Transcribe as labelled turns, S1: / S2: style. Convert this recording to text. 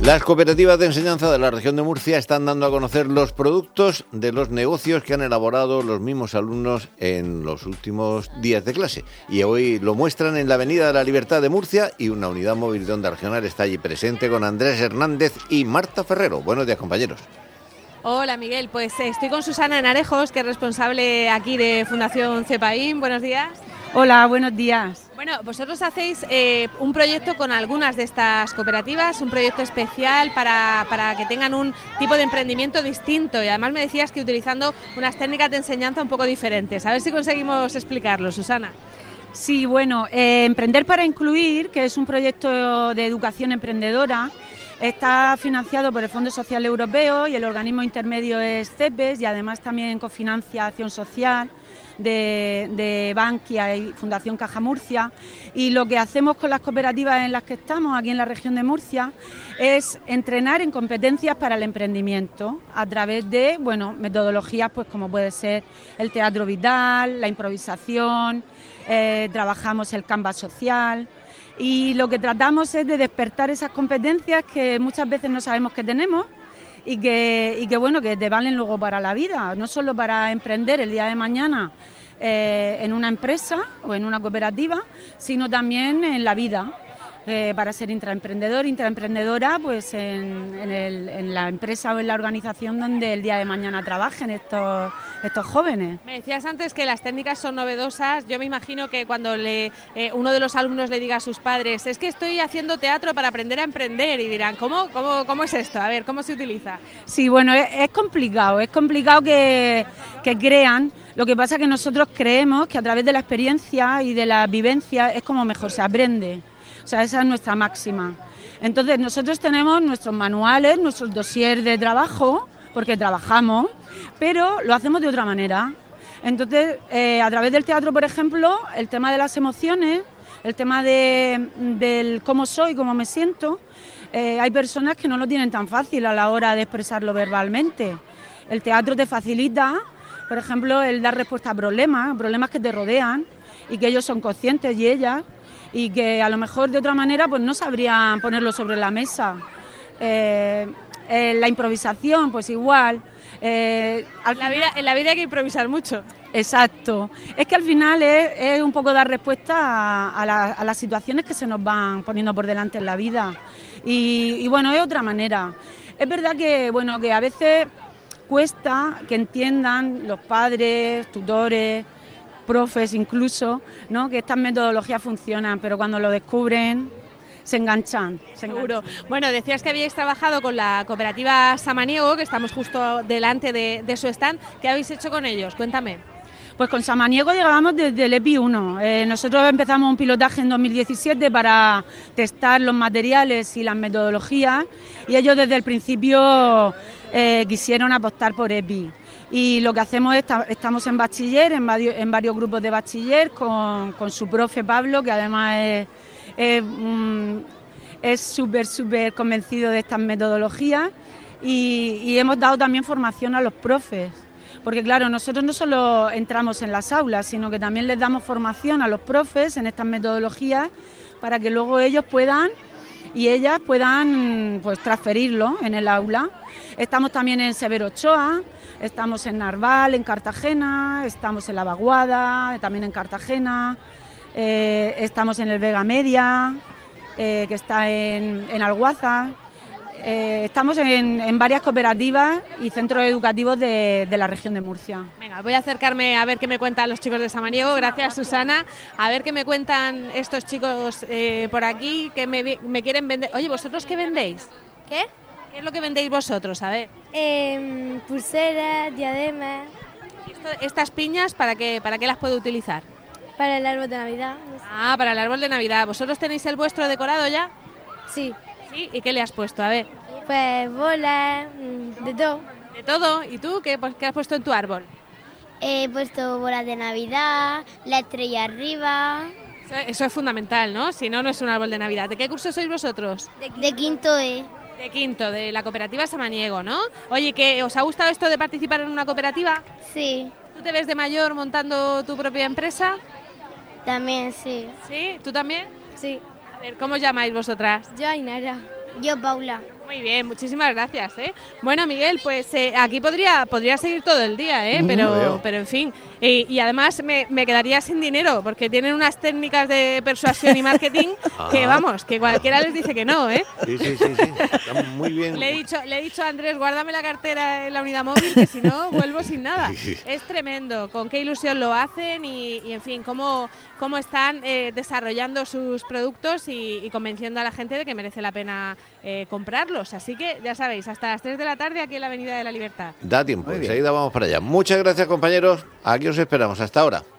S1: Las cooperativas de enseñanza de la región de Murcia están dando a conocer los productos de los negocios que han elaborado los mismos alumnos en los últimos días de clase. Y hoy lo muestran en la Avenida de la Libertad de Murcia y una unidad móvil de Onda Regional está allí presente con Andrés Hernández y Marta Ferrero. Buenos días, compañeros.
S2: Hola, Miguel. Pues estoy con Susana Narejos, que es responsable aquí de Fundación CEPAIN. Buenos días.
S3: Hola, buenos días.
S2: Bueno, vosotros hacéis un proyecto con algunas de estas cooperativas, un proyecto especial para que tengan un tipo de emprendimiento distinto y además me decías que utilizando unas técnicas de enseñanza un poco diferentes. A ver si conseguimos explicarlo, Susana.
S3: Sí, bueno, Emprender para Incluir, que es un proyecto de educación emprendedora, está financiado por el Fondo Social Europeo y el organismo intermedio es CEPES y además también cofinancia Acción Social de Bankia y Fundación Caja Murcia, y lo que hacemos con las cooperativas en las que estamos aquí en la región de Murcia es entrenar en competencias para el emprendimiento a través de metodologías pues como puede ser el teatro vital, la improvisación, trabajamos el Canvas social y lo que tratamos es de despertar esas competencias que muchas veces no sabemos que tenemos y que te valen luego para la vida, no solo para emprender el día de mañana en una empresa o en una cooperativa, sino también en la vida, para ser intraemprendedor, intraemprendedora, pues en la empresa o en la organización donde el día de mañana trabajen estos jóvenes.
S2: Me decías antes que las técnicas son novedosas. Yo me imagino que cuando uno de los alumnos le diga a sus padres, es que estoy haciendo teatro para aprender a emprender, y dirán, ¿cómo es esto? A ver, ¿cómo se utiliza?
S3: Sí, bueno, es complicado que crean. Lo que pasa es que nosotros creemos que a través de la experiencia y de la vivencia es como mejor se aprende. O sea, esa es nuestra máxima. Entonces, nosotros tenemos nuestros manuales, nuestros dossiers de trabajo, porque trabajamos, pero lo hacemos de otra manera. Entonces, a través del teatro, por ejemplo, el tema de las emociones, el tema del cómo soy, cómo me siento, hay personas que no lo tienen tan fácil a la hora de expresarlo verbalmente. El teatro te facilita, por ejemplo, el dar respuesta a problemas que te rodean y que ellos son conscientes y ellas, y que a lo mejor de otra manera pues no sabrían ponerlo sobre la mesa. La improvisación, pues igual.
S2: En la vida hay que improvisar mucho.
S3: Exacto. Es que al final es un poco dar respuesta a las situaciones que se nos van poniendo por delante en la vida. Y bueno, es otra manera. Es verdad que a veces cuesta que entiendan los padres, tutores, profes incluso, ¿no?, que estas metodologías funcionan, pero cuando lo descubren se enganchan.
S2: Seguro. Bueno, decías que habíais trabajado con la cooperativa Samaniego, que estamos justo delante de su stand. ¿Qué habéis hecho con ellos? Cuéntame.
S3: Pues con Samaniego llegábamos desde el EPI 1. Nosotros empezamos un pilotaje en 2017 para testar los materiales y las metodologías y ellos desde el principio quisieron apostar por EPI. Y lo que hacemos es, estamos en bachiller, en varios grupos de bachiller, con su profe Pablo, que además es súper convencido de estas metodologías, y hemos dado también formación a los profes, porque claro, nosotros no solo entramos en las aulas, sino que también les damos formación a los profes en estas metodologías para que luego ellos puedan y ellas puedan pues transferirlo en el aula. Estamos también en Severo Ochoa, estamos en Narval, en Cartagena, estamos en La Vaguada, también en Cartagena, estamos en el Vega Media, que está en Alguaza. Estamos en varias cooperativas y centros educativos de la región de Murcia.
S2: Venga, voy a acercarme a ver qué me cuentan los chicos de Samaniego. Gracias, Susana. A ver qué me cuentan estos chicos por aquí que me quieren vender. Oye, ¿vosotros qué vendéis?
S4: ¿Qué?
S2: ¿Qué es lo que vendéis vosotros? A ver.
S4: Pulseras, diademas.
S2: ¿Estas piñas para qué las puedo utilizar?
S4: Para el árbol de Navidad. No sé.
S2: Ah, para el árbol de Navidad. ¿Vosotros tenéis el vuestro decorado ya?
S4: Sí.
S2: ¿Sí? ¿Y qué le has puesto? A ver.
S4: Pues bolas, de todo.
S2: ¿De todo? ¿Y tú qué has puesto en tu árbol?
S4: He puesto bolas de Navidad, la estrella arriba.
S2: Eso es fundamental, ¿no? Si no, no es un árbol de Navidad. ¿De qué curso sois vosotros?
S4: De quinto E.
S2: De quinto, de la cooperativa Samaniego, ¿no? Oye, ¿que os ha gustado esto de participar en una cooperativa?
S4: Sí.
S2: ¿Tú te ves de mayor montando tu propia empresa?
S4: También, sí.
S2: ¿Sí? ¿Tú también?
S4: Sí.
S2: A ver, ¿cómo os llamáis vosotras?
S4: Yo, Ainara. Yo, Paula.
S2: Muy bien, muchísimas gracias. Bueno, Miguel, pues aquí podría seguir todo el día, pero en fin. Y además me quedaría sin dinero porque tienen unas técnicas de persuasión y marketing que, vamos, que cualquiera les dice que no, ¿eh?
S1: Sí. Está muy bien.
S2: Le he dicho a Andrés, guárdame la cartera en la unidad móvil, que si no, vuelvo sin nada.
S1: Sí.
S2: Es tremendo, con qué ilusión lo hacen y en fin, cómo están desarrollando sus productos y convenciendo a la gente de que merece la pena comprarlos. Así que, ya sabéis, hasta las 3 de la tarde aquí en la Avenida de la Libertad.
S1: Da tiempo, enseguida vamos para allá. Muchas gracias, compañeros. Aquí os esperamos. Hasta ahora.